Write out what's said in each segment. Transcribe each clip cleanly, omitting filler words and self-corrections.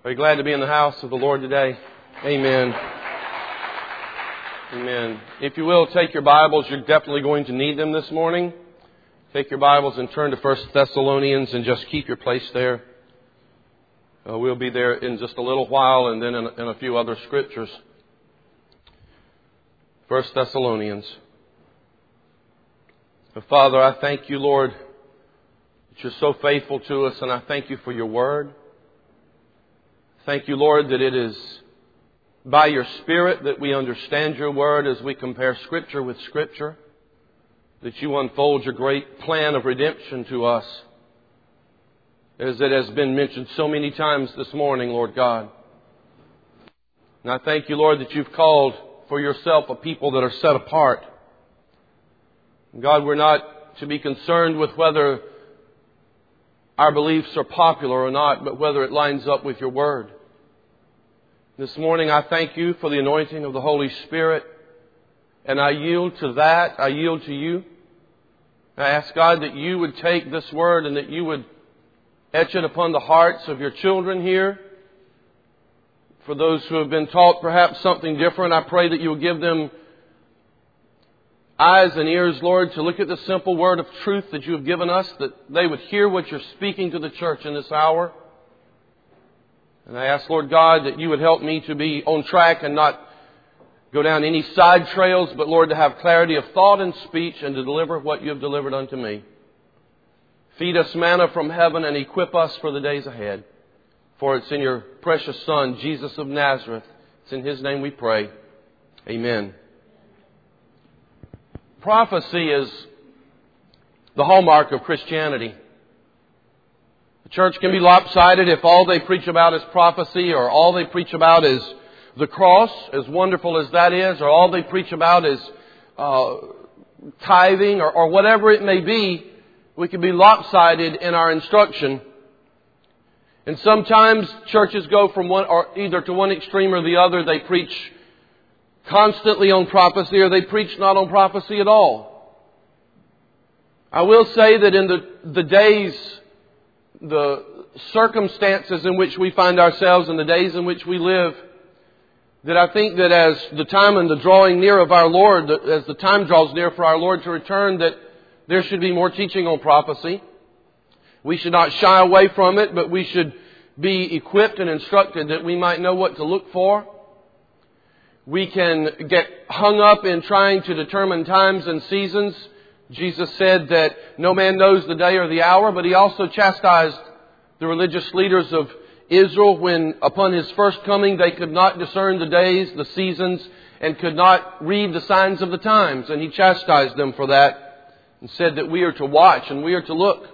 Are you glad to be in the house of the Lord today? Amen. Amen. If you will, take your Bibles. You're definitely going to need them this morning. Take your Bibles and turn to 1 Thessalonians and just keep your place there. We'll be there in just a little while and then in a few other scriptures. 1 Thessalonians. Father, I thank you, Lord, that you're so faithful to us, and I thank you for your word. Thank you, Lord, that it is by your Spirit that we understand your word as we compare Scripture with Scripture, that you unfold your great plan of redemption to us, as it has been mentioned so many times this morning, Lord God. And I thank you, Lord, that you've called for yourself a people that are set apart. God, we're not to be concerned with whether our beliefs are popular or not, but whether it lines up with your word. This morning I thank you for the anointing of the Holy Spirit, and I yield to that. I yield to you. I ask God that you would take this word and that you would etch it upon the hearts of your children here. For those who have been taught perhaps something different, I pray that you will give them eyes and ears, Lord, to look at the simple word of truth that you have given us, that they would hear what you're speaking to the church in this hour. And I ask, Lord God, that you would help me to be on track and not go down any side trails, but, Lord, to have clarity of thought and speech and to deliver what you have delivered unto me. Feed us manna from heaven and equip us for the days ahead. For it's in your precious Son, Jesus of Nazareth. It's in His name we pray. Amen. Prophecy is the hallmark of Christianity. The church can be lopsided if all they preach about is prophecy, or all they preach about is the cross, as wonderful as that is, or all they preach about is tithing, or whatever it may be. We can be lopsided in our instruction. And sometimes churches go from one, or either to one extreme or the other. They preach constantly on prophecy, or they preach not on prophecy at all. I will say that in the days, the circumstances in which we find ourselves and the days in which we live, that I think that as the time and the drawing near of our Lord, as the time draws near for our Lord to return, that there should be more teaching on prophecy. We should not shy away from it, but we should be equipped and instructed that we might know what to look for. We can get hung up in trying to determine times and seasons. Jesus said that no man knows the day or the hour, but He also chastised the religious leaders of Israel when upon His first coming they could not discern the days, the seasons, and could not read the signs of the times. And He chastised them for that and said that we are to watch and we are to look.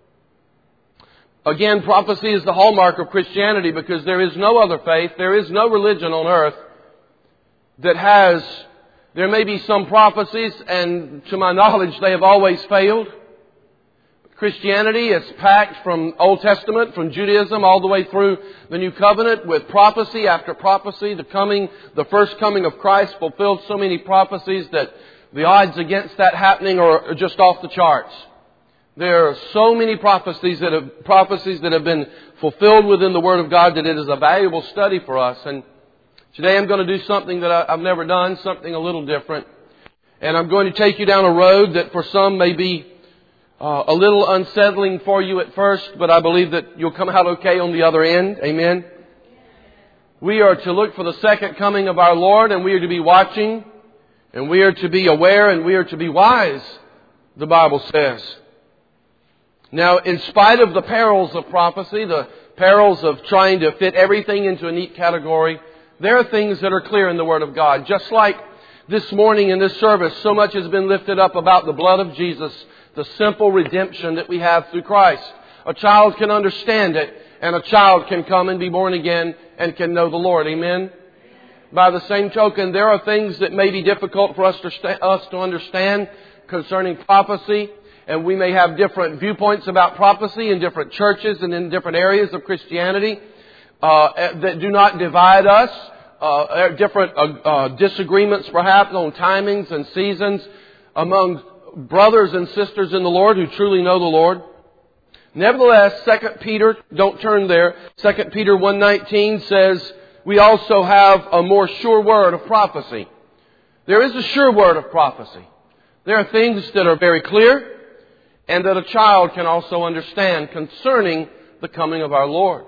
Again, prophecy is the hallmark of Christianity because there is no other faith, there is no religion on earth that has, there may be some prophecies, and to my knowledge they have always failed. Christianity is packed from Old Testament, from Judaism, all the way through the New Covenant with prophecy after prophecy. The first coming of Christ fulfilled so many prophecies that the odds against that happening are just off the charts. There are so many prophecies that have been fulfilled within the Word of God that it is a valuable study for us. And today I'm going to do something that I've never done, something a little different. And I'm going to take you down a road that for some may be a little unsettling for you at first, but I believe that you'll come out okay on the other end. Amen. We are to look for the second coming of our Lord, and we are to be watching, and we are to be aware, and we are to be wise, the Bible says. Now, in spite of the perils of prophecy, the perils of trying to fit everything into a neat category, there are things that are clear in the Word of God. Just like this morning in this service, so much has been lifted up about the blood of Jesus, the simple redemption that we have through Christ. A child can understand it, and a child can come and be born again and can know the Lord. Amen? By the same token, there are things that may be difficult for us to understand concerning prophecy, and we may have different viewpoints about prophecy in different churches and in different areas of Christianity that do not divide us. Different disagreements perhaps on timings and seasons among brothers and sisters in the Lord who truly know the Lord. Nevertheless, 2 Peter, don't turn there, 2 Peter 1:19 says, we also have a more sure word of prophecy. There is a sure word of prophecy. There are things that are very clear and that a child can also understand concerning the coming of our Lord.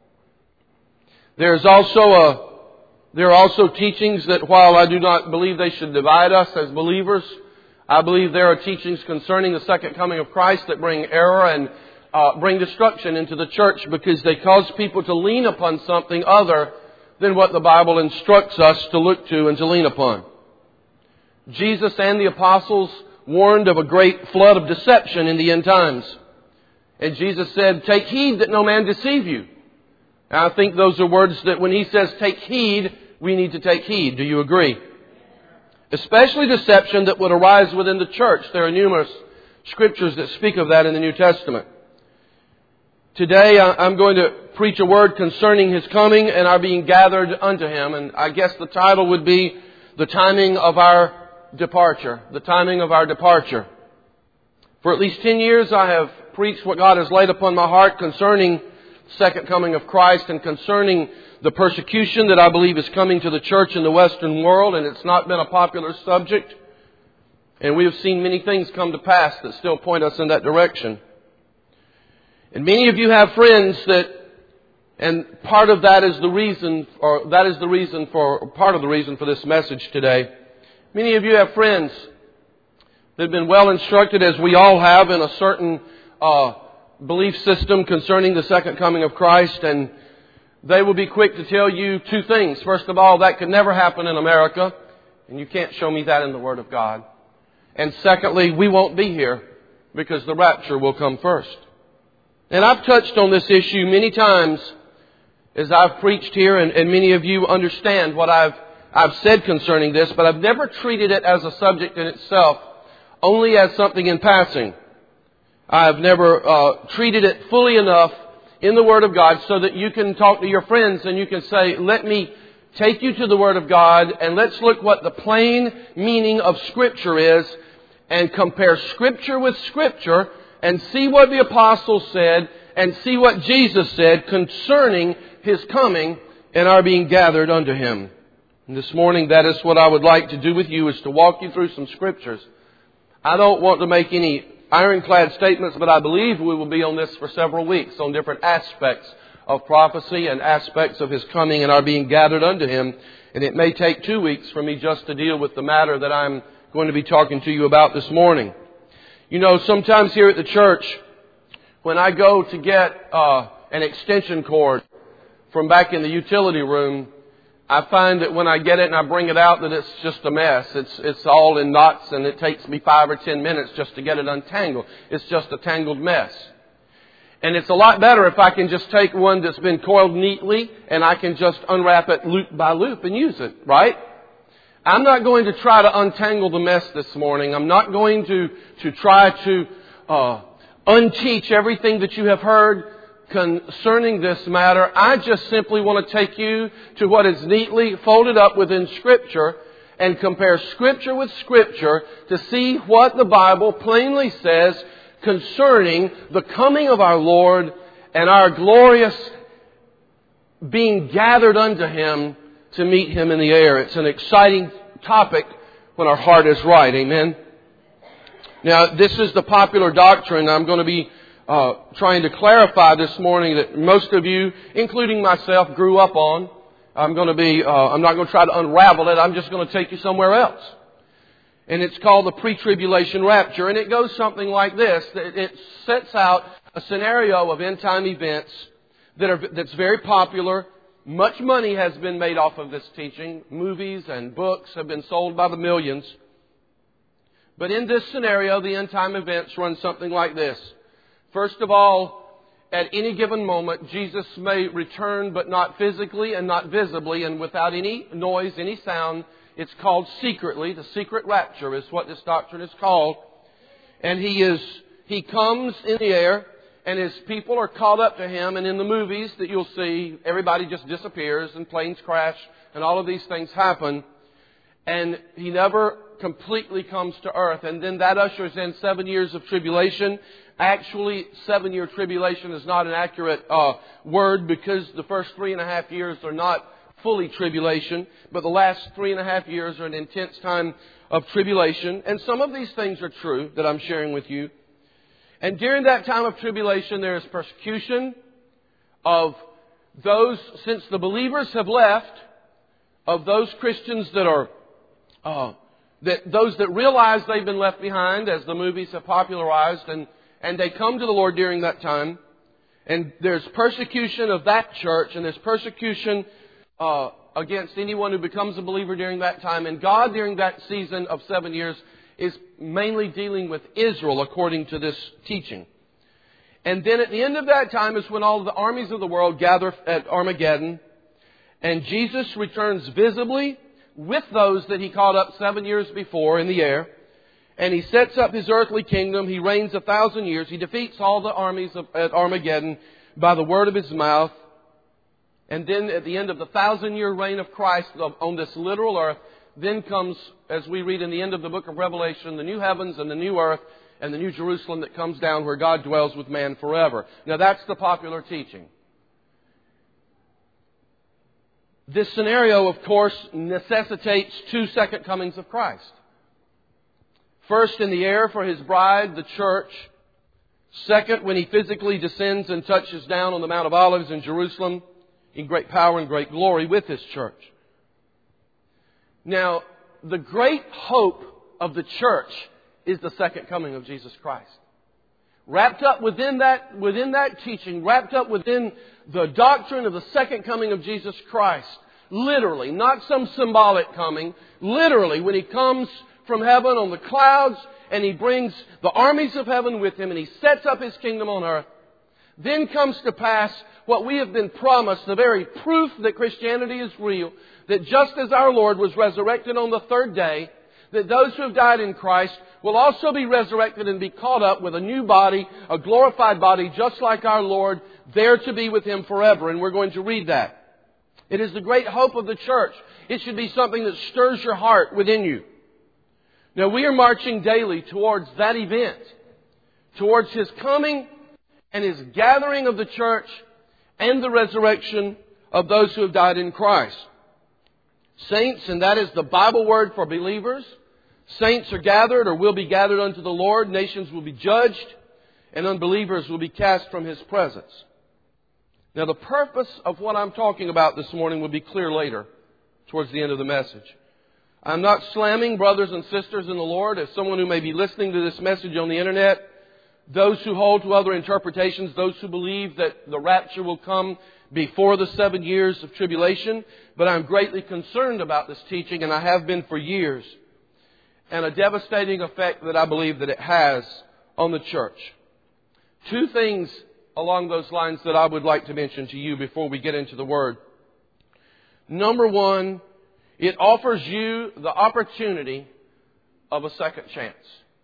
There are also teachings that while I do not believe they should divide us as believers, I believe there are teachings concerning the second coming of Christ that bring error and bring destruction into the church because they cause people to lean upon something other than what the Bible instructs us to look to and to lean upon. Jesus and the apostles warned of a great flood of deception in the end times. And Jesus said, take heed that no man deceive you. And I think those are words that when He says take heed, we need to take heed. Do you agree? Especially deception that would arise within the church. There are numerous scriptures that speak of that in the New Testament. Today I'm going to preach a word concerning His coming and our being gathered unto Him. And I guess the title would be the timing of our departure. The timing of our departure. For at least 10 years I have preached what God has laid upon my heart concerning the second coming of Christ and concerning the persecution that I believe is coming to the church in the Western world. And it's not been a popular subject. And we have seen many things come to pass that still point us in that direction. And many of you have friends and part of that is the reason, or that is the reason for, part of the reason for this message today. Many of you have friends that have been well instructed, as we all have, in a certain belief system concerning the second coming of Christ, and they will be quick to tell you two things. First of all, that could never happen in America, and you can't show me that in the Word of God. And secondly, we won't be here because the rapture will come first. And I've touched on this issue many times as I've preached here, and many of you understand what I've said concerning this, but I've never treated it as a subject in itself, only as something in passing. I've never treated it fully enough in the Word of God so that you can talk to your friends and you can say, let me take you to the Word of God and let's look what the plain meaning of Scripture is and compare Scripture with Scripture and see what the apostles said and see what Jesus said concerning His coming and our being gathered unto Him. And this morning, that is what I would like to do with you, is to walk you through some Scriptures. I don't want to make any ironclad statements, but I believe we will be on this for several weeks on different aspects of prophecy and aspects of His coming and our being gathered unto Him. And it may take 2 weeks for me just to deal with the matter that I'm going to be talking to you about this morning. You know, sometimes here at the church, when I go to get an extension cord from back in the utility room, I find that when I get it and I bring it out that it's just a mess. It's all in knots and it takes me 5 or 10 minutes just to get it untangled. It's just a tangled mess. And it's a lot better if I can just take one that's been coiled neatly and I can just unwrap it loop by loop and use it, right? I'm not going to try to untangle the mess this morning. I'm not going to try to unteach everything that you have heard concerning this matter. I just simply want to take you to what is neatly folded up within Scripture and compare Scripture with Scripture to see what the Bible plainly says concerning the coming of our Lord and our glorious being gathered unto Him to meet Him in the air. It's an exciting topic when our heart is right. Amen. Now, this is the popular doctrine I'm going to be trying to clarify this morning that most of you, including myself, grew up on. I'm not going to try to unravel it. I'm just going to take you somewhere else. And it's called the pre-tribulation rapture. And it goes something like this. It sets out a scenario of end-time events that's very popular. Much money has been made off of this teaching. Movies and books have been sold by the millions. But in this scenario, the end-time events run something like this. First of all, at any given moment, Jesus may return, but not physically and not visibly and without any noise, any sound. It's called secretly. The secret rapture is what this doctrine is called. And He comes in the air, and His people are caught up to Him. And in the movies that you'll see, everybody just disappears and planes crash and all of these things happen. And He never completely comes to earth. And then that ushers in 7 years of tribulation. Actually, 7-year tribulation is not an accurate word, because the first 3.5 years are not fully tribulation, but the last 3.5 years are an intense time of tribulation. And some of these things are true that I'm sharing with you. And during that time of tribulation, there is persecution of those, since the believers have left, of those Christians that are, those that realize they've been left behind, as the movies have popularized, and they come to the Lord during that time. And there's persecution of that church, and there's persecution against anyone who becomes a believer during that time. And God, during that season of 7 years, is mainly dealing with Israel, according to this teaching. And then at the end of that time is when all of the armies of the world gather at Armageddon, and Jesus returns visibly with those that He caught up 7 years before in the air. And He sets up His earthly kingdom. He reigns 1,000 years. He defeats all the armies at Armageddon by the word of His mouth. And then at the end of the 1,000-year reign of Christ on this literal earth, then comes, as we read in the end of the book of Revelation, the new heavens and the new earth and the new Jerusalem that comes down where God dwells with man forever. Now that's the popular teaching. This scenario, of course, necessitates 2 second comings of Christ. First in the air for His bride, the church. Second, when He physically descends and touches down on the Mount of Olives in Jerusalem in great power and great glory with His church. Now, the great hope of the church is the second coming of Jesus Christ. Wrapped up within that teaching, wrapped up within the doctrine of the second coming of Jesus Christ, literally, not some symbolic coming, literally, when He comes from heaven on the clouds and He brings the armies of heaven with Him and He sets up His kingdom on earth, then comes to pass what we have been promised, the very proof that Christianity is real, that just as our Lord was resurrected on the third day, that those who have died in Christ will also be resurrected and be caught up with a new body, a glorified body, just like our Lord, there to be with Him forever. And we're going to read that. It is the great hope of the church. It should be something that stirs your heart within you. Now, we are marching daily towards that event, towards His coming and His gathering of the church and the resurrection of those who have died in Christ. Saints, and that is the Bible word for believers. Saints are gathered or will be gathered unto the Lord. Nations will be judged, and unbelievers will be cast from His presence. Now, the purpose of what I'm talking about this morning will be clear later, towards the end of the message. I'm not slamming brothers and sisters in the Lord as someone who may be listening to this message on the internet. Those who hold to other interpretations, those who believe that the rapture will come before the 7 years of tribulation. But I'm greatly concerned about this teaching, and I have been for years, and a devastating effect that I believe that it has on the church. 2 things along those lines that I would like to mention to you before we get into the Word. Number 1, it offers you the opportunity of a second chance.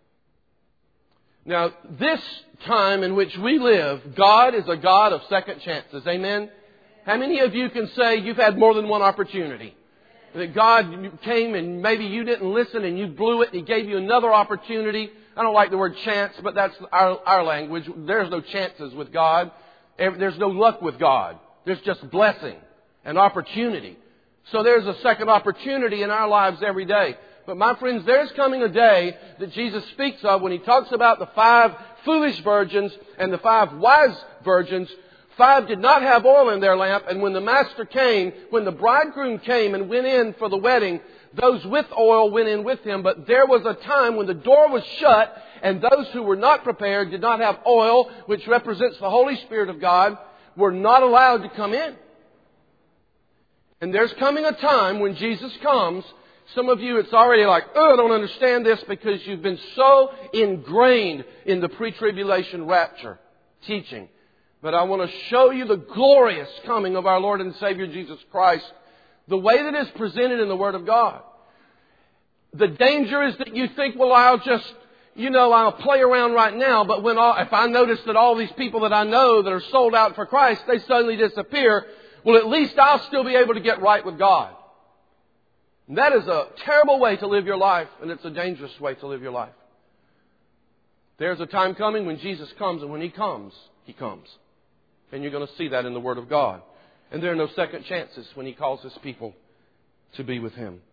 Now, this time in which we live, God is a God of second chances. Amen? How many of you can say you've had more than one opportunity? That God came and maybe you didn't listen and you blew it and He gave you another opportunity. I don't like the word chance, but that's our language. There's no chances with God. There's no luck with God. There's just blessing and opportunity. So there's a second opportunity in our lives every day. But my friends, there's coming a day that Jesus speaks of when He talks about the 5 foolish virgins and the 5 wise virgins. 5 did not have oil in their lamp, and when the master came, when the bridegroom came and went in for the wedding, those with oil went in with him. But there was a time when the door was shut, and those who were not prepared, did not have oil, which represents the Holy Spirit of God, were not allowed to come in. And there's coming a time when Jesus comes. Some of you, it's already like, I don't understand this, because you've been so ingrained in the pre-tribulation rapture teaching. But I want to show you the glorious coming of our Lord and Savior Jesus Christ, the way that is presented in the Word of God. The danger is that you think, well, I'll play around right now, but if I notice that all these people that I know that are sold out for Christ, they suddenly disappear, well, at least I'll still be able to get right with God. And that is a terrible way to live your life, and it's a dangerous way to live your life. There's a time coming when Jesus comes, and when He comes, He comes. And you're going to see that in the Word of God. And there are no second chances when He calls His people to be with Him.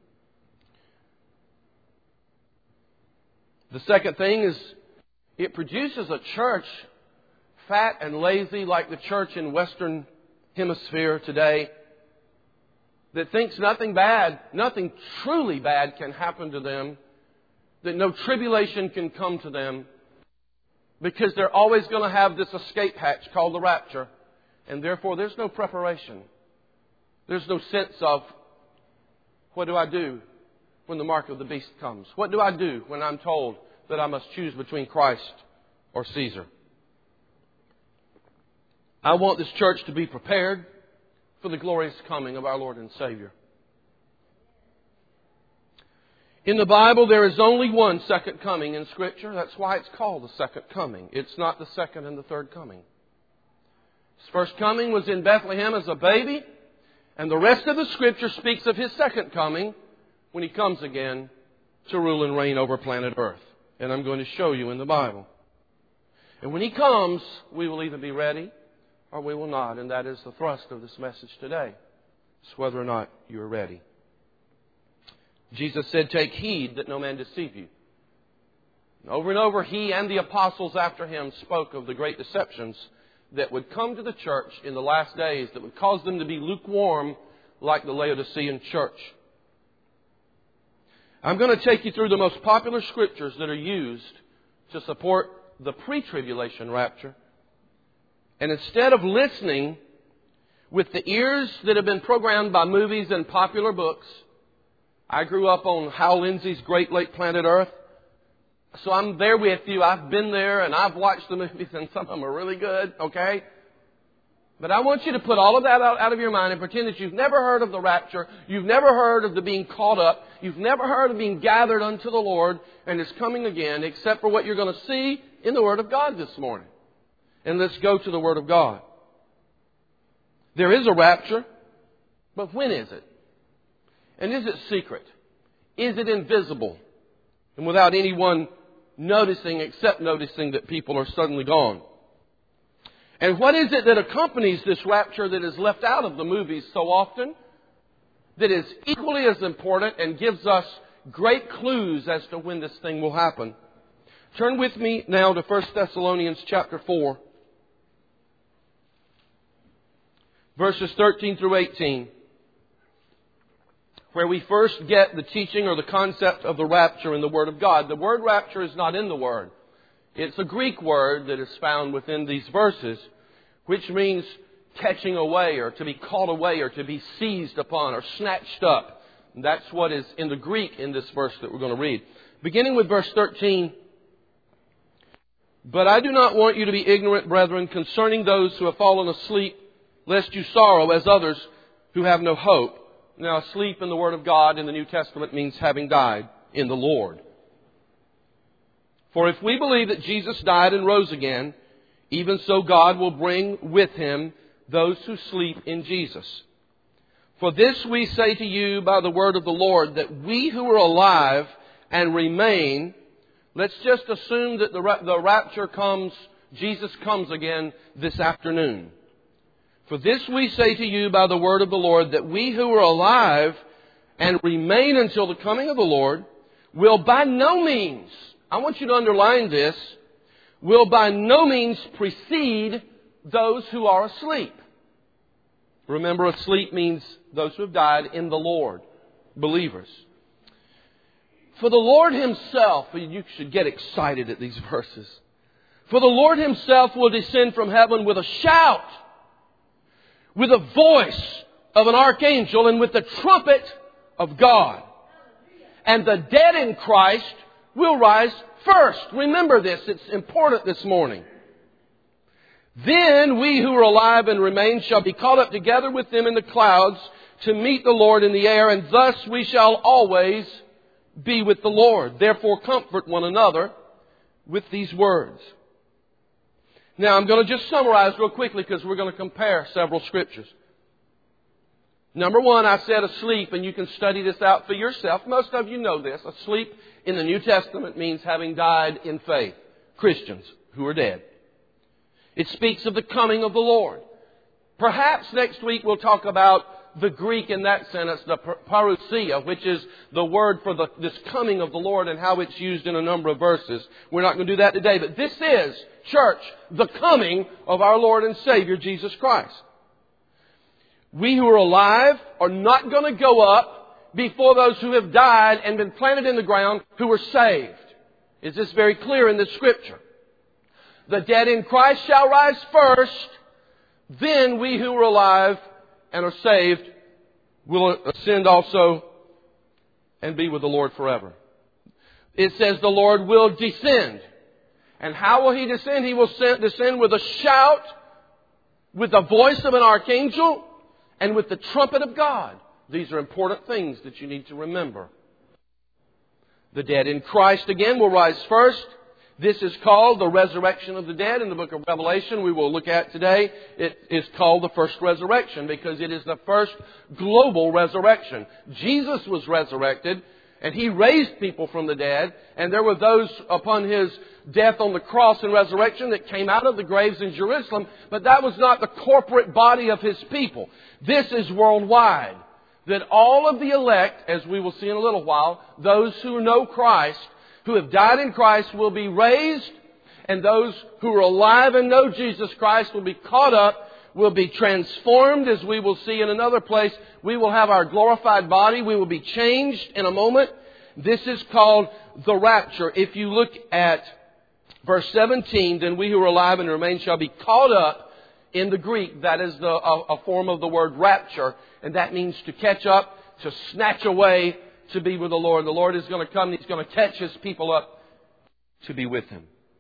The second thing is it produces a church fat and lazy like the church in Western Hemisphere today that thinks nothing bad, nothing truly bad can happen to them, that no tribulation can come to them, because they're always going to have this escape hatch called the rapture, and therefore there's no preparation. There's no sense of, what do I do when the mark of the beast comes? What do I do when I'm told that I must choose between Christ or Caesar? I want this church to be prepared for the glorious coming of our Lord and Savior. In the Bible, there is only one second coming in Scripture. That's why it's called the second coming. It's not the second and the third coming. His first coming was in Bethlehem as a baby, and the rest of the Scripture speaks of His second coming when He comes again to rule and reign over planet Earth. And I'm going to show you in the Bible. And when He comes, we will either be ready or we will not. And that is the thrust of this message today. It's whether or not you are ready. Jesus said, "Take heed that no man deceive you." And over, He and the apostles after Him spoke of the great deceptions that would come to the church in the last days that would cause them to be lukewarm like the Laodicean church. I'm going to take you through the most popular scriptures that are used to support the pre-tribulation rapture. And instead of listening with the ears that have been programmed by movies and popular books, I grew up on Hal Lindsey's Great Lake Planet Earth. So I'm there with you. I've been there and I've watched the movies, and some of them are really good, okay? But I want you to put all of that out of your mind and pretend that you've never heard of the rapture. You've never heard of the being caught up. You've never heard of being gathered unto the Lord and His coming again, except for what you're going to see in the Word of God this morning. And let's go to the Word of God. There is a rapture, but when is it? And is it secret? Is it invisible? And without anyone noticing, except noticing that people are suddenly gone. And what is it that accompanies this rapture that is left out of the movies so often, that is equally as important and gives us great clues as to when this thing will happen? Turn with me now to 1 Thessalonians chapter 4, verses 13 through 18, where we first get the teaching or the concept of the rapture in the Word of God. The word rapture is not in the Word. It's a Greek word that is found within these verses, which means catching away or to be caught away or to be seized upon or snatched up. And that's what is in the Greek in this verse that we're going to read. Beginning with verse 13. "But I do not want you to be ignorant, brethren, concerning those who have fallen asleep, lest you sorrow as others who have no hope." Now, asleep in the Word of God in the New Testament means having died in the Lord. "For if we believe that Jesus died and rose again, even so God will bring with Him those who sleep in Jesus. For this we say to you by the word of the Lord, that we who are alive and remain," let's just assume that the rapture comes, Jesus comes again this afternoon. "For this we say to you by the word of the Lord, that we who are alive and remain until the coming of the Lord will by no means," I want you to underline this, "will by no means precede those who are asleep." Remember, asleep means those who have died in the Lord, believers. "For the Lord Himself," you should get excited at these verses, "for the Lord Himself will descend from heaven with a shout, with a voice of an archangel, and with the trumpet of God. And the dead in Christ will rise first." Remember this, it's important this morning. "Then we who are alive and remain shall be caught up together with them in the clouds to meet the Lord in the air, and thus we shall always be with the Lord. Therefore comfort one another with these words." Now I'm going to just summarize real quickly because we're going to compare several scriptures. Number one, I said asleep, and you can study this out for yourself. Most of you know this. Asleep in the New Testament means having died in faith. Christians who are dead. It speaks of the coming of the Lord. Perhaps next week we'll talk about the Greek in that sentence, the parousia, which is the word for this coming of the Lord and how it's used in a number of verses. We're not going to do that today, but this is, church, the coming of our Lord and Savior, Jesus Christ. We who are alive are not going to go up before those who have died and been planted in the ground who were saved. Is this very clear in the Scripture? The dead in Christ shall rise first, then we who are alive and are saved will ascend also and be with the Lord forever. It says the Lord will descend. And how will He descend? He will descend with a shout, with the voice of an archangel, and with the trumpet of God. These are important things that you need to remember. The dead in Christ again will rise first. This is called the resurrection of the dead in the book of Revelation we will look at today. It is called the first resurrection because it is the first global resurrection. Jesus was resurrected and He raised people from the dead, and there were those upon His death on the cross and resurrection that came out of the graves in Jerusalem, but that was not the corporate body of His people. This is worldwide. That all of the elect, as we will see in a little while, those who know Christ, who have died in Christ, will be raised, and those who are alive and know Jesus Christ will be caught up, will be transformed, as we will see in another place. We will have our glorified body. We will be changed in a moment. This is called the rapture. If you look at verse 17, then we who are alive and remain shall be caught up. In the Greek, that is a form of the word rapture, and that means to catch up, to snatch away, to be with the Lord. The Lord is going to come and He's going to catch His people up to be with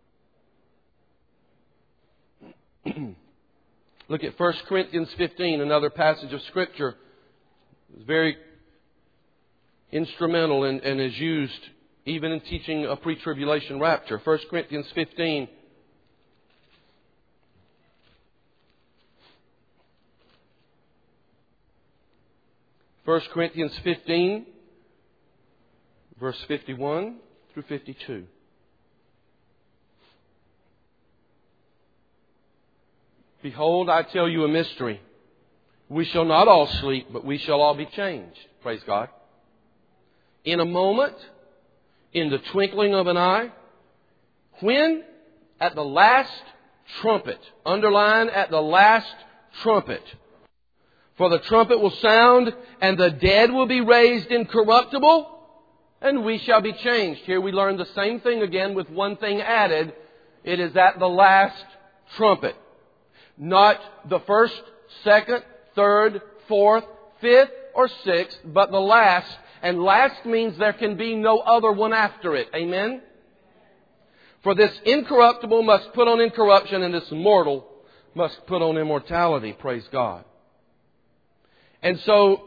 Him. Look at 1 Corinthians 15, another passage of Scripture. It's very instrumental and is used even in teaching a pre-tribulation rapture. 1 Corinthians 15. First Corinthians 15, verse 51 through 52. Behold, I tell you a mystery. We shall not all sleep, but we shall all be changed. Praise God. In a moment, in the twinkling of an eye, when? At the last trumpet. Underline, at the last trumpet. For the trumpet will sound, and the dead will be raised incorruptible, and we shall be changed. Here we learn the same thing again with one thing added. It is at the last trumpet. Not the first, second, third, fourth, fifth, or sixth, but the last. And last means there can be no other one after it. Amen? For this incorruptible must put on incorruption, and this mortal must put on immortality. Praise God. And so,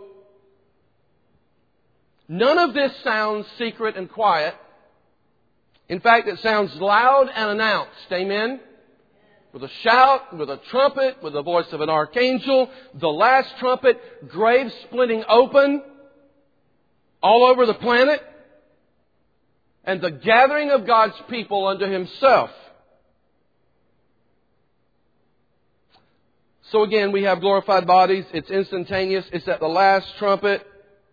none of this sounds secret and quiet. In fact, it sounds loud and announced. Amen? With a shout, with a trumpet, with the voice of an archangel, the last trumpet, graves splitting open all over the planet, and the gathering of God's people unto Himself. So again, we have glorified bodies. It's instantaneous. It's at the last trumpet.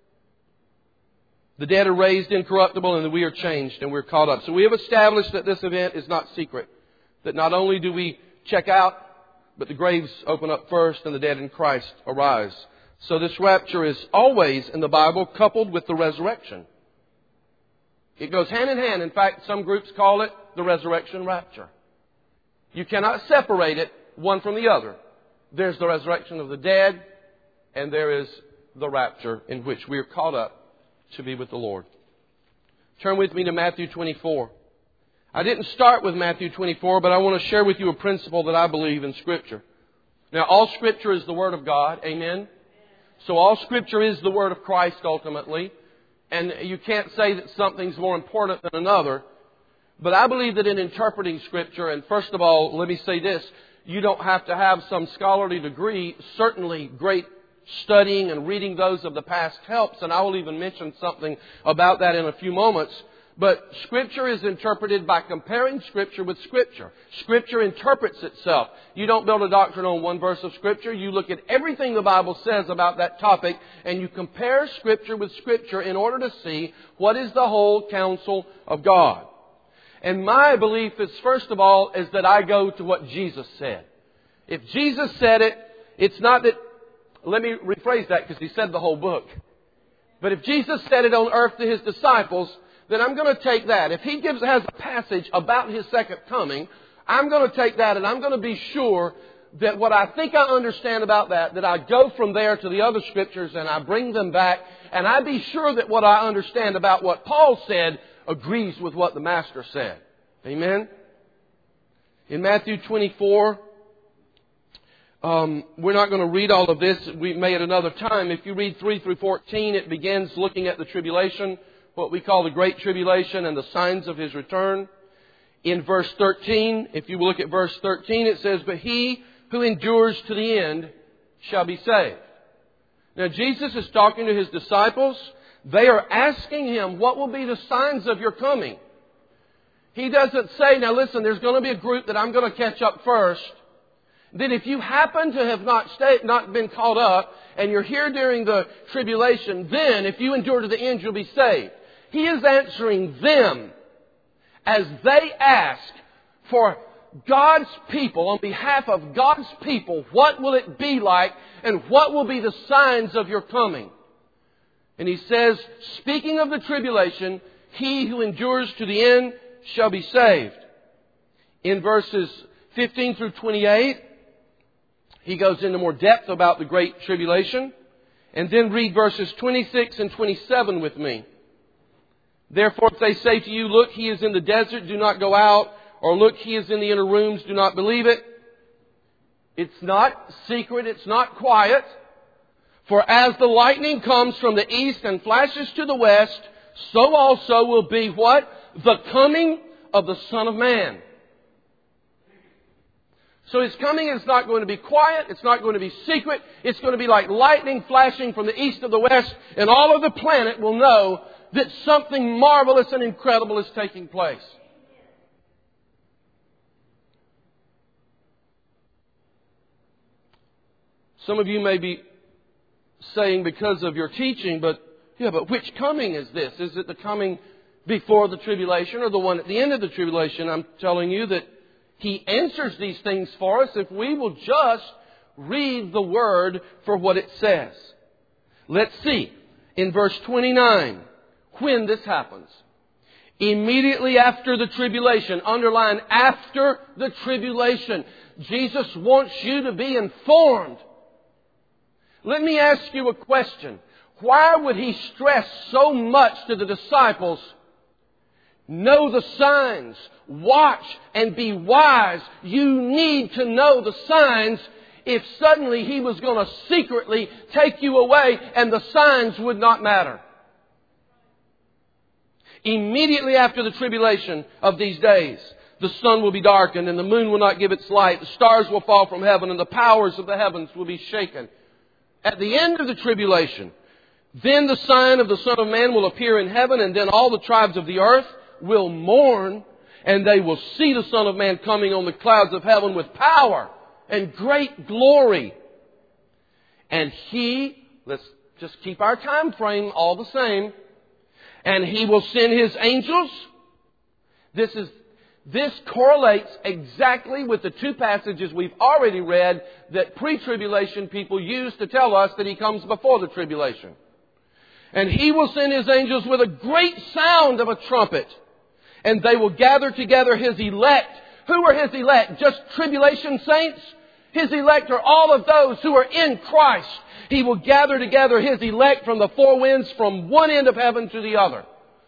The dead are raised incorruptible, and we are changed and we're caught up. So we have established that this event is not secret. That not only do we check out, but the graves open up first and the dead in Christ arise. So this rapture is always in the Bible coupled with the resurrection. It goes hand in hand. In fact, some groups call it the resurrection rapture. You cannot separate it one from the other. There's the resurrection of the dead, and there is the rapture in which we are caught up to be with the Lord. Turn with me to Matthew 24. I didn't start with Matthew 24, but I want to share with you a principle that I believe in Scripture. Now, all Scripture is the Word of God. Amen? So all Scripture is the Word of Christ ultimately. And you can't say that something's more important than another. But I believe that in interpreting Scripture, and first of all, let me say this, you don't have to have some scholarly degree. Certainly, great studying and reading those of the past helps, and I will even mention something about that in a few moments. But Scripture is interpreted by comparing Scripture with Scripture. Scripture interprets itself. You don't build a doctrine on one verse of Scripture. You look at everything the Bible says about that topic, and you compare Scripture with Scripture in order to see what is the whole counsel of God. And my belief is, first of all, is that I go to what Jesus said. If Jesus said it, it's not that... Let me rephrase that because He said the whole book. But if Jesus said it on earth to His disciples, then I'm going to take that. If He has a passage about His second coming, I'm going to take that and I'm going to be sure that what I think I understand about that I go from there to the other Scriptures and I bring them back, and I be sure that what I understand about what Paul said agrees with what the Master said. Amen? In Matthew 24, we're not going to read all of this. We may at another time. If you read 3 through 14, it begins looking at the tribulation, what we call the Great Tribulation, and the signs of His return. In verse 13, if you look at verse 13, it says, "But he who endures to the end shall be saved." Now, Jesus is talking to His disciples. They are asking Him, what will be the signs of your coming? He doesn't say, now listen, there's going to be a group that I'm going to catch up first. Then if you happen to have not been caught up, and you're here during the tribulation, then if you endure to the end, you'll be saved. He is answering them as they ask for God's people, on behalf of God's people, what will it be like and what will be the signs of your coming? And He says, speaking of the tribulation, he who endures to the end shall be saved. In verses 15 through 28, He goes into more depth about the Great Tribulation. And then read verses 26 and 27 with me. "Therefore, if they say to you, 'Look, He is in the desert,' do not go out. Or 'Look, He is in the inner rooms,' do not believe it. It's not secret, it's not quiet. For as the lightning comes from the east and flashes to the west, so also will be" what? "The coming of the Son of Man." So His coming is not going to be quiet. It's not going to be secret. It's going to be like lightning flashing from the east to the west. And all of the planet will know that something marvelous and incredible is taking place. Some of you may be saying because of your teaching, but which coming is this? Is it the coming before the tribulation or the one at the end of the tribulation? I'm telling you that He answers these things for us if we will just read the Word for what it says. Let's see. In verse 29, when this happens. Immediately after the tribulation. Underline, after the tribulation. Jesus wants you to be informed. Let me ask you a question. Why would He stress so much to the disciples, know the signs, watch and be wise? You need to know the signs, if suddenly He was going to secretly take you away and the signs would not matter. Immediately after the tribulation of these days, the sun will be darkened and the moon will not give its light. The stars will fall from heaven and the powers of the heavens will be shaken. At the end of the tribulation, then the sign of the Son of Man will appear in heaven, and then all the tribes of the earth will mourn, and they will see the Son of Man coming on the clouds of heaven with power and great glory. And He, let's just keep our time frame all the same, and He will send His angels. This correlates exactly with the two passages we've already read that pre-tribulation people use to tell us that He comes before the tribulation. And He will send His angels with a great sound of a trumpet. And they will gather together His elect. Who are His elect? Just tribulation saints? His elect are all of those who are in Christ. He will gather together His elect from the four winds, from one end of heaven to the other.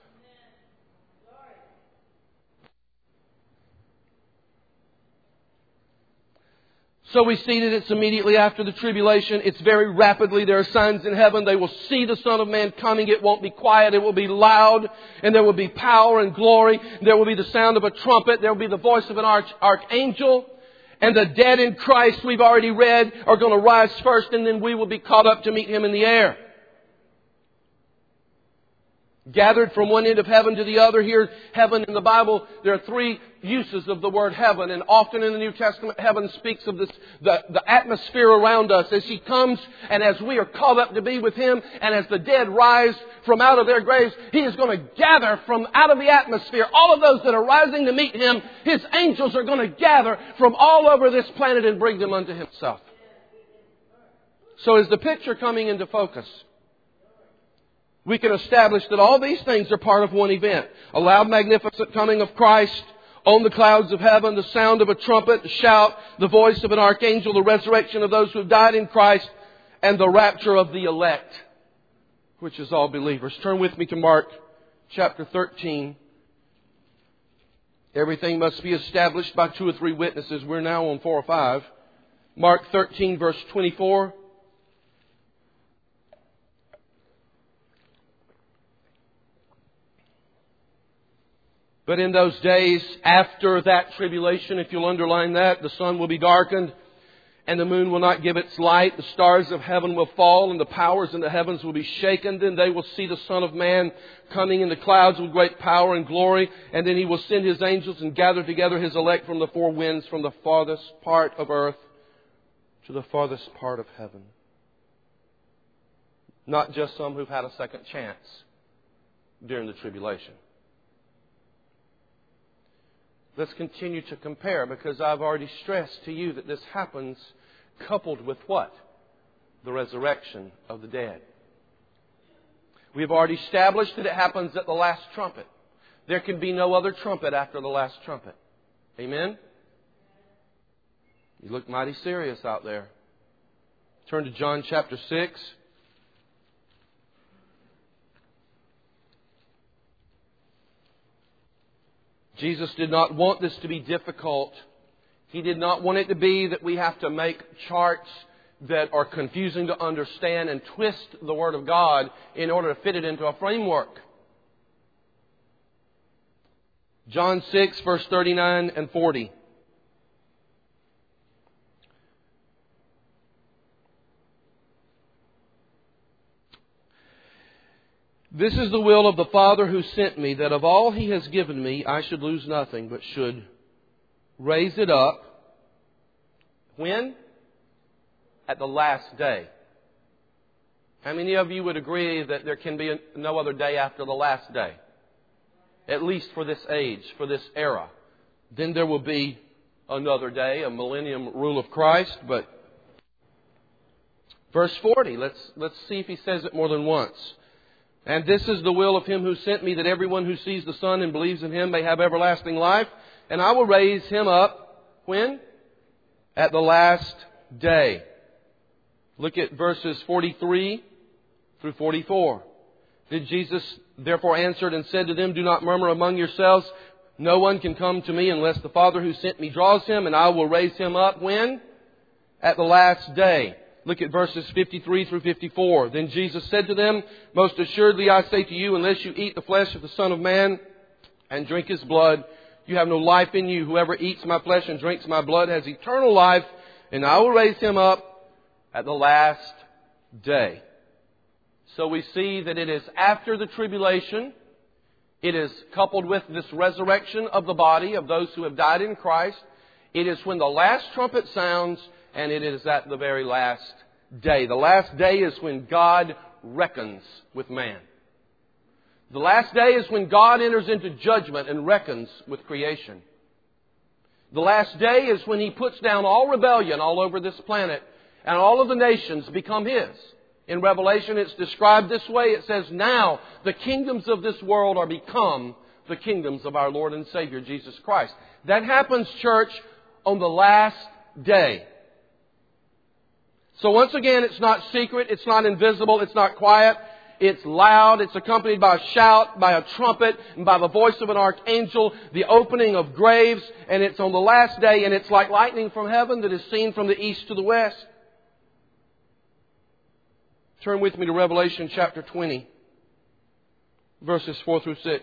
So we see that it's immediately after the tribulation. It's very rapidly. There are signs in heaven. They will see the Son of Man coming. It won't be quiet. It will be loud. And there will be power and glory. There will be the sound of a trumpet. There will be the voice of an archangel. And the dead in Christ, we've already read, are going to rise first. And then we will be caught up to meet Him in the air. Gathered from one end of heaven to the other. Here, heaven in the Bible, there are three uses of the word heaven. And often in the New Testament, heaven speaks of this, the atmosphere around us as He comes and as we are called up to be with Him and as the dead rise from out of their graves, He is going to gather from out of the atmosphere all of those that are rising to meet Him. His angels are going to gather from all over this planet and bring them unto Himself. So is the picture coming into focus? We can establish that all these things are part of one event. A loud, magnificent coming of Christ on the clouds of heaven, the sound of a trumpet, the shout, the voice of an archangel, the resurrection of those who have died in Christ, and the rapture of the elect, which is all believers. Turn with me to Mark chapter 13. Everything must be established by 2 or 3 witnesses. We're now on 4 or 5. Mark 13, verse 24. But in those days after that tribulation, if you'll underline that, the sun will be darkened and the moon will not give its light. The stars of heaven will fall and the powers in the heavens will be shaken. Then they will see the Son of Man coming in the clouds with great power and glory. And then He will send His angels and gather together His elect from the 4 winds, from the farthest part of earth to the farthest part of heaven. Not just some who've had a second chance during the tribulation. Let's continue to compare, because I've already stressed to you that this happens coupled with what? The resurrection of the dead. We've already established that it happens at the last trumpet. There can be no other trumpet after the last trumpet. Amen? You look mighty serious out there. Turn to John chapter 6. Jesus did not want this to be difficult. He did not want it to be that we have to make charts that are confusing to understand and twist the Word of God in order to fit it into a framework. John 6, verse 39 and 40. This is the will of the Father who sent me, that of all He has given me, I should lose nothing, but should raise it up. When? At the last day. How many of you would agree that there can be no other day after the last day? At least for this age, for this era. Then there will be another day, a millennium rule of Christ. But verse 40, let's see if He says it more than once. And this is the will of Him who sent me, that everyone who sees the Son and believes in Him may have everlasting life. And I will raise him up, when? At the last day. Look at verses 43 through 44. Then Jesus therefore answered and said to them, Do not murmur among yourselves. No one can come to me unless the Father who sent me draws him, and I will raise him up, when? At the last day. Look at verses 53 through 54. Then Jesus said to them, Most assuredly I say to you, unless you eat the flesh of the Son of Man and drink His blood, you have no life in you. Whoever eats my flesh and drinks my blood has eternal life, and I will raise him up at the last day. So we see that it is after the tribulation. It is coupled with this resurrection of the body of those who have died in Christ. It is when the last trumpet sounds, and it is at the very last day. The last day is when God reckons with man. The last day is when God enters into judgment and reckons with creation. The last day is when He puts down all rebellion all over this planet, and all of the nations become His. In Revelation it's described this way. It says, Now the kingdoms of this world are become the kingdoms of our Lord and Savior Jesus Christ. That happens, church, on the last day. So once again, it's not secret, it's not invisible, it's not quiet. It's loud, it's accompanied by a shout, by a trumpet, and by the voice of an archangel, the opening of graves, and it's on the last day, and it's like lightning from heaven that is seen from the east to the west. Turn with me to Revelation chapter 20, verses 4 through 6.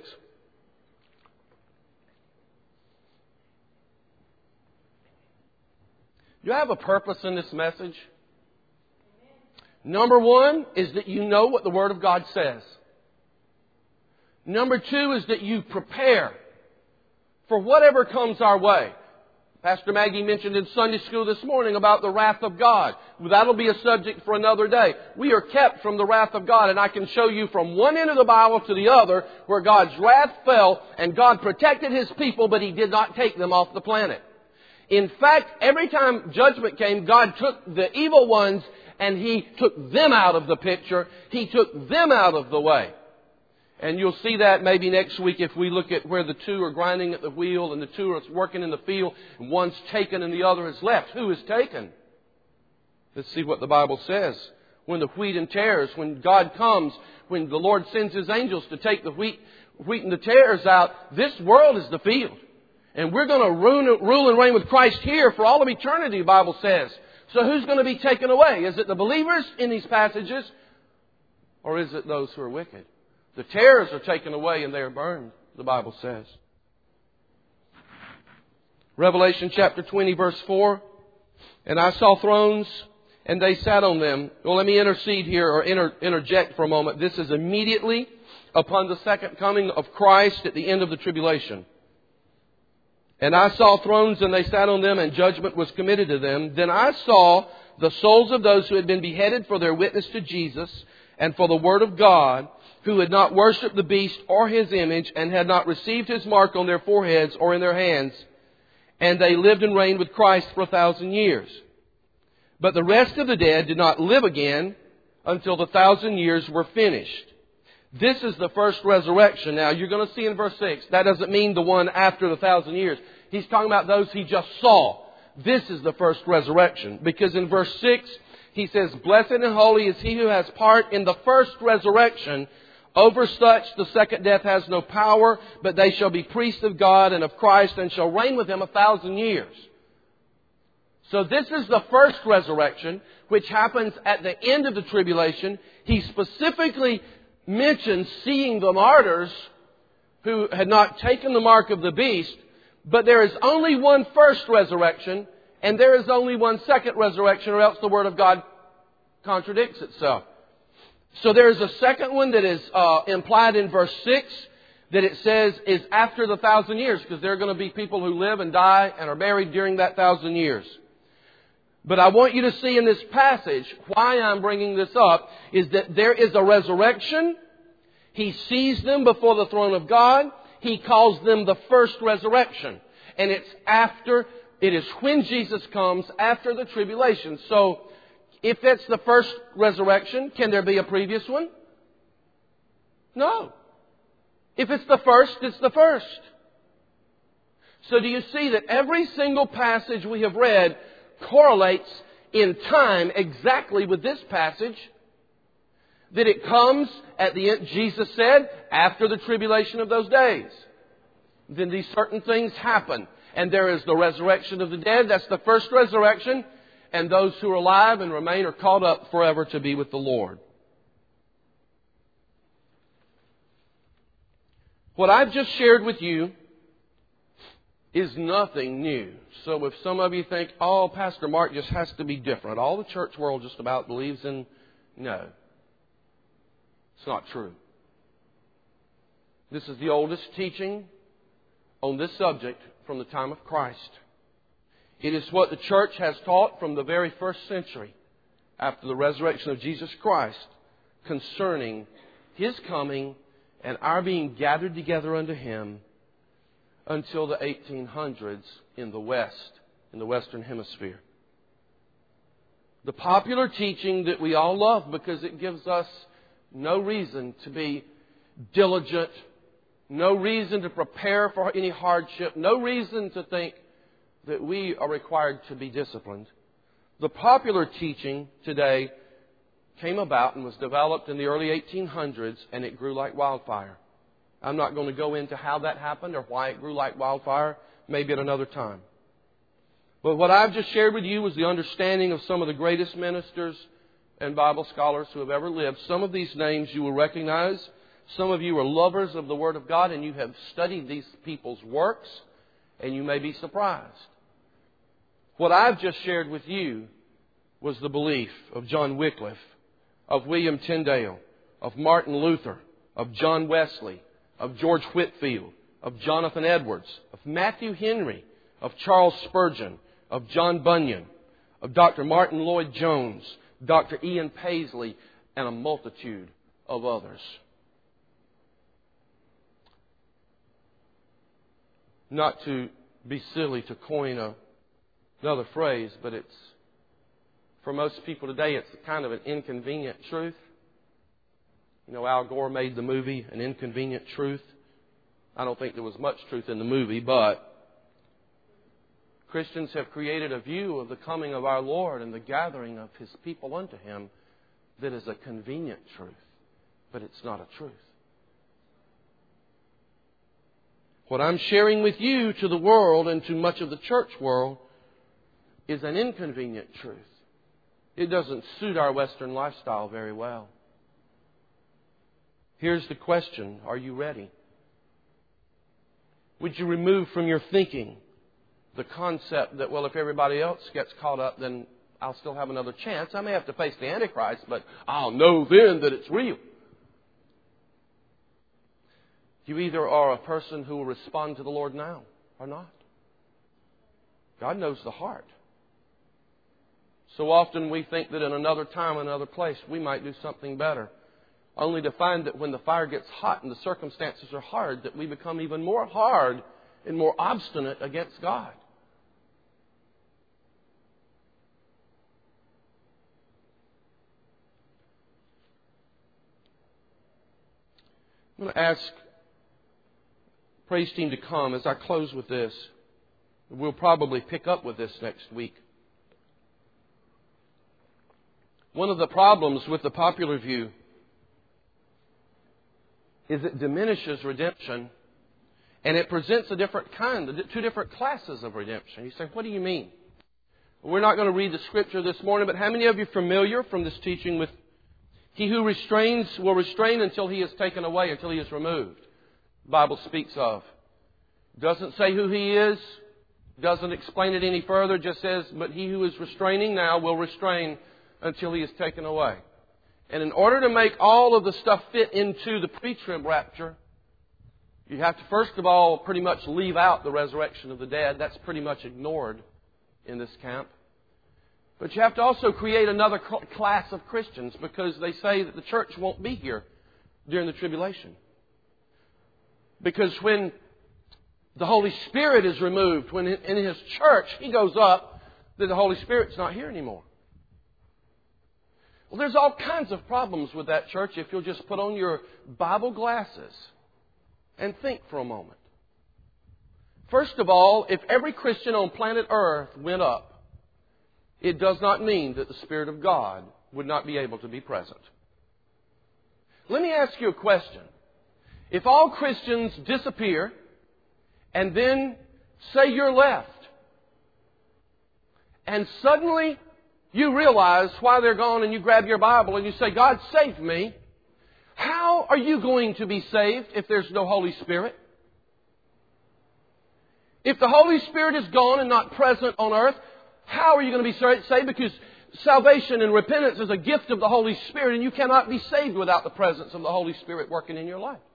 Do you have a purpose in this message? Number one is that you know what the Word of God says. Number two is that you prepare for whatever comes our way. Pastor Maggie mentioned in Sunday school this morning about the wrath of God. That'll be a subject for another day. We are kept from the wrath of God, and I can show you from one end of the Bible to the other where God's wrath fell and God protected His people, but He did not take them off the planet. In fact, every time judgment came, God took the evil ones and He took them out of the picture. He took them out of the way. And you'll see that maybe next week if we look at where the two are grinding at the wheel and the two are working in the field and one's taken and the other is left. Who is taken? Let's see what the Bible says. When the wheat and tares, when God comes, when the Lord sends His angels to take the wheat and the tares out, this world is the field. And we're going to rule and reign with Christ here for all of eternity, the Bible says. So who's going to be taken away? Is it the believers in these passages? Or is it those who are wicked? The tares are taken away and they are burned, the Bible says. Revelation chapter 20 verse 4. And I saw thrones and they sat on them. Well, let me intercede here or interject for a moment. This is immediately upon the second coming of Christ at the end of the tribulation. And I saw thrones and they sat on them and judgment was committed to them. Then I saw the souls of those who had been beheaded for their witness to Jesus and for the word of God, who had not worshipped the beast or his image and had not received his mark on their foreheads or in their hands. And they lived and reigned with Christ for 1,000 years. But the rest of the dead did not live again until the 1,000 years were finished. This is the first resurrection. Now, you're going to see in verse 6, that doesn't mean the one after the 1,000 years. He's talking about those he just saw. This is the first resurrection. Because in verse 6, he says, Blessed and holy is he who has part in the first resurrection. Over such the second death has no power, but they shall be priests of God and of Christ and shall reign with Him 1,000 years. So this is the first resurrection, which happens at the end of the tribulation. He specifically mentions seeing the martyrs who had not taken the mark of the beast, but there is only one first resurrection, and there is only one second resurrection, or else the Word of God contradicts itself. So there is a second one that is implied in verse 6 that it says is after the 1,000 years, because there are going to be people who live and die and are buried during that 1,000 years. But I want you to see in this passage, why I'm bringing this up, is that there is a resurrection. He sees them before the throne of God. He calls them the first resurrection. And it is when Jesus comes after the tribulation. So, if that's the first resurrection, can there be a previous one? No. If it's the first, it's the first. So do you see that every single passage we have read correlates in time exactly with this passage? That it comes at the end, Jesus said, after the tribulation of those days. Then these certain things happen. And there is the resurrection of the dead. That's the first resurrection. And those who are alive and remain are caught up forever to be with the Lord. What I've just shared with you is nothing new. So if some of you think, oh, Pastor Mark just has to be different. All the church world just about believes in... No. It's not true. This is the oldest teaching on this subject from the time of Christ. It is what the church has taught from the very first century after the resurrection of Jesus Christ concerning His coming and our being gathered together unto Him until the 1800s in the West, in the Western Hemisphere. The popular teaching that we all love because it gives us no reason to be diligent, no reason to prepare for any hardship, no reason to think that we are required to be disciplined. The popular teaching today came about and was developed in the early 1800s, and it grew like wildfire. I'm not going to go into how that happened or why it grew like wildfire, maybe at another time. But what I've just shared with you was the understanding of some of the greatest ministers and Bible scholars who have ever lived. Some of these names you will recognize. Some of you are lovers of the Word of God, and you have studied these people's works, and you may be surprised. What I've just shared with you was the belief of John Wycliffe, of William Tyndale, of Martin Luther, of John Wesley, of George Whitefield, of Jonathan Edwards, of Matthew Henry, of Charles Spurgeon, of John Bunyan, of Dr. Martin Lloyd-Jones, Dr. Ian Paisley, and a multitude of others. Not to be silly to coin another phrase, but it's, for most people today, it's kind of an inconvenient truth. You know, Al Gore made the movie An Inconvenient Truth. I don't think there was much truth in the movie, but Christians have created a view of the coming of our Lord and the gathering of His people unto Him that is a convenient truth, but it's not a truth. What I'm sharing with you to the world and to much of the church world is an inconvenient truth. It doesn't suit our Western lifestyle very well. Here's the question. Are you ready? Would you remove from your thinking the concept that, well, if everybody else gets caught up, then I'll still have another chance. I may have to face the Antichrist, but I'll know then that it's real. You either are a person who will respond to the Lord now or not. God knows the heart. So often we think that in another time, another place, we might do something better. Only to find that when the fire gets hot and the circumstances are hard, that we become even more hard and more obstinate against God. I'm going to ask praise team to come as I close with this. We'll probably pick up with this next week. One of the problems with the popular view is it diminishes redemption, and it presents a different kind, two different classes of redemption. You say, what do you mean? We're not going to read the Scripture this morning, but how many of you are familiar from this teaching with he who restrains will restrain until he is taken away, until he is removed? The Bible speaks of. Doesn't say who he is, doesn't explain it any further, just says, but he who is restraining now will restrain until he is taken away. And in order to make all of the stuff fit into the pre-trib rapture, you have to first of all pretty much leave out the resurrection of the dead. That's pretty much ignored in this camp. But you have to also create another class of Christians because they say that the church won't be here during the tribulation. Because when the Holy Spirit is removed, when in His church He goes up, then the Holy Spirit's not here anymore. Well, there's all kinds of problems with that, church, if you'll just put on your Bible glasses and think for a moment. First of all, if every Christian on planet Earth went up, it does not mean that the Spirit of God would not be able to be present. Let me ask you a question. If all Christians disappear and then say you're left, and suddenly you realize why they're gone and you grab your Bible and you say, God, save me. How are you going to be saved if there's no Holy Spirit? If the Holy Spirit is gone and not present on earth, how are you going to be saved? Because salvation and repentance is a gift of the Holy Spirit, and you cannot be saved without the presence of the Holy Spirit working in your life.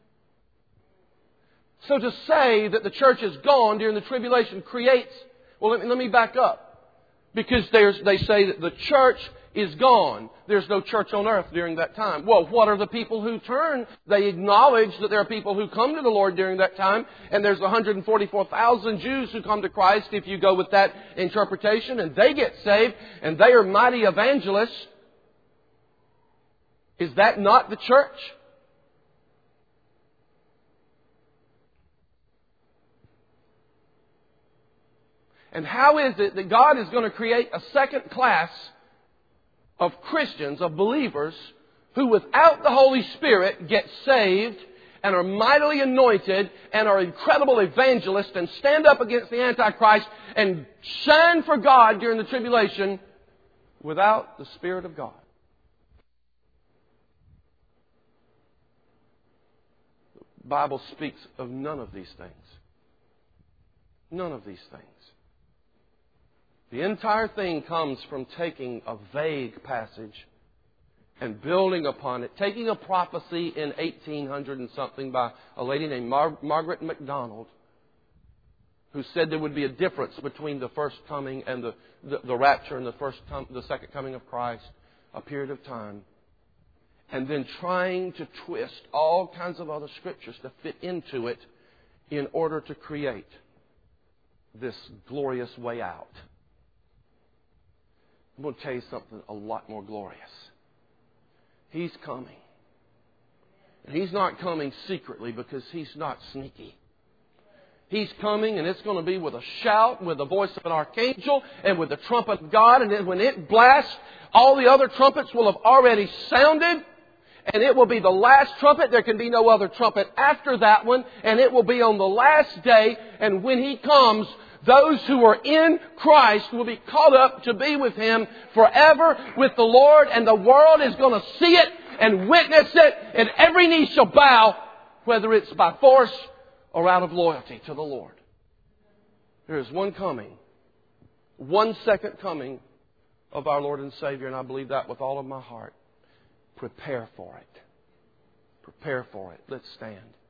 So to say that the church is gone during the tribulation creates... Well, let me back up. Because they say that the church is gone. There's no church on earth during that time. Well, what are the people who turn? They acknowledge that there are people who come to the Lord during that time. And there's 144,000 Jews who come to Christ if you go with that interpretation. And they get saved. And they are mighty evangelists. Is that not the church? And how is it that God is going to create a second class of Christians, of believers, who without the Holy Spirit get saved and are mightily anointed and are incredible evangelists and stand up against the Antichrist and shine for God during the tribulation without the Spirit of God? The Bible speaks of none of these things. None of these things. The entire thing comes from taking a vague passage and building upon it, taking a prophecy in 1800 and something by a lady named Margaret MacDonald, who said there would be a difference between the first coming and the rapture and the second coming of Christ, a period of time. And then trying to twist all kinds of other scriptures to fit into it in order to create this glorious way out. I'm going to tell you something a lot more glorious. He's coming. And He's not coming secretly because He's not sneaky. He's coming, and it's going to be with a shout, with the voice of an archangel, and with the trumpet of God. And then when it blasts, all the other trumpets will have already sounded. And it will be the last trumpet. There can be no other trumpet after that one. And it will be on the last day. And when He comes, those who are in Christ will be caught up to be with Him forever with the Lord. And the world is going to see it and witness it. And every knee shall bow, whether it's by force or out of loyalty to the Lord. There is one coming, one second coming of our Lord and Savior. And I believe that with all of my heart. Prepare for it. Prepare for it. Let's stand.